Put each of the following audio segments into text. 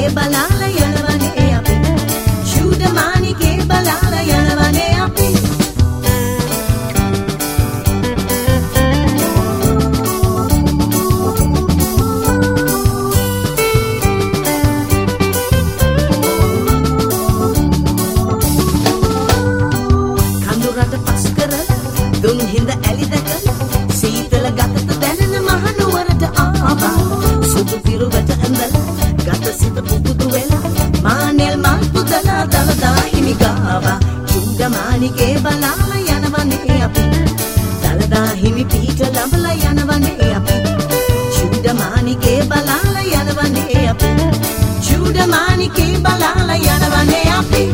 බලාලා යනවනේ අපි චූඩමානිකේ බලාලා යනවනේ අපි කඳුරට පස් කරලා දුන් හිඳ ඇලි දැකලා සීතල ගතට දැනෙන මහනුවරට ආවා සුදු පිරුවට ඇඳලා ගත සිත පුපුදු වෙලා මානෙල් මල් පුදලා දලදා හිමි ගාවා චූඩමානිකේ බලාලා යනවනේ අපි දලදා හිමි පීඨ ලබලා යනවනේ අපි චූඩමානිකේ බලාලා යනවනේ අපි චූඩමානිකේ බලාලා යනවනේ අපි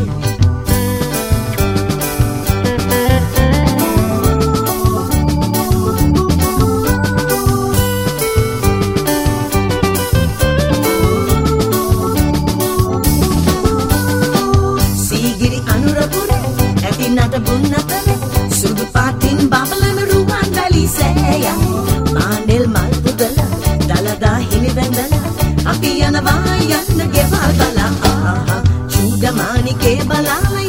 නට බුන්නතර සුදු පාටින් බබලන රුවන් වැලි සෑය මානෙල් මල් පුදලා දලදා හිමි වැඳලා අපි යනවා යන්න ගෙවල් බලා චූඩමානිකේ බලාලා